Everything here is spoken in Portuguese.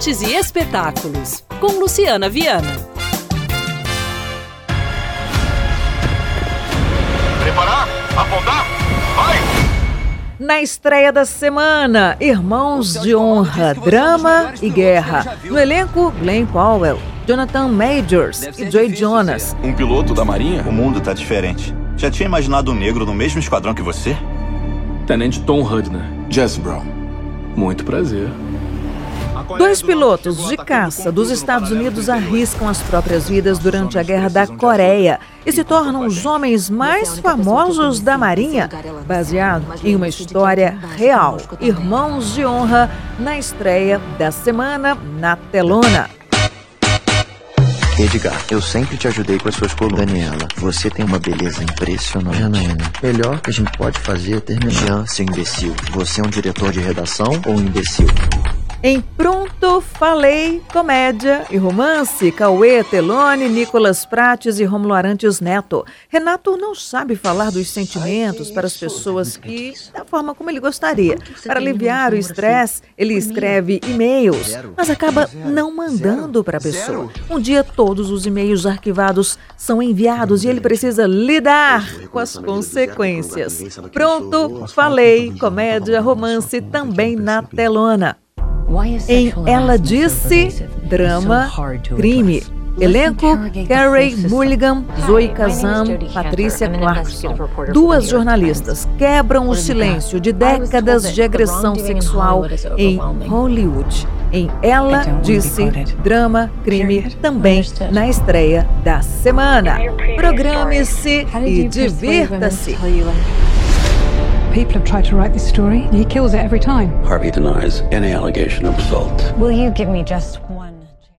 Artes e espetáculos, com Luciana Viana. Preparar, apontar, vai! Na estreia da semana, Irmãos de Honra, Drama e Guerra. No elenco, Glenn Powell, Jonathan Majors e Joy Jonas. Um piloto da Marinha? O mundo tá diferente. Já tinha imaginado um negro no mesmo esquadrão que você? Tenente Tom Hudner. Jesse Brown. Muito prazer. Dois pilotos de caça dos Estados Unidos arriscam as próprias vidas durante a Guerra da Coreia e se tornam os homens mais famosos da Marinha, baseado em uma história real. Irmãos de Honra, na estreia da semana na telona. Edgar, eu sempre te ajudei com as suas colunas. Daniela, você tem uma beleza impressionante. Janaína, melhor que a gente pode fazer é terminar. Jean, seu imbecil, você é um diretor de redação ou um imbecil? Em Pronto, Falei, comédia e romance, Cauê Telone, Nicolas Prates e Rômulo Arantes Neto. Renato não sabe falar dos sentimentos para as pessoas da forma como ele gostaria. Para aliviar o estresse, ele escreve e-mails, mas acaba não mandando para a pessoa. Um dia todos os e-mails arquivados são enviados e ele precisa lidar com as consequências. Pronto, Falei, comédia, romance, também na telona. Em Ela Disse, drama, crime. Elenco, Carey Mulligan, Zoe Kazan, Patrícia Clarkson. Duas jornalistas quebram o silêncio de décadas de agressão sexual em Hollywood. Em Ela Disse, drama, crime, também na estreia da semana. Programe-se e divirta-se. People have tried to write this story, and he kills it every time. Harvey denies any allegation of assault. Will you give me just one?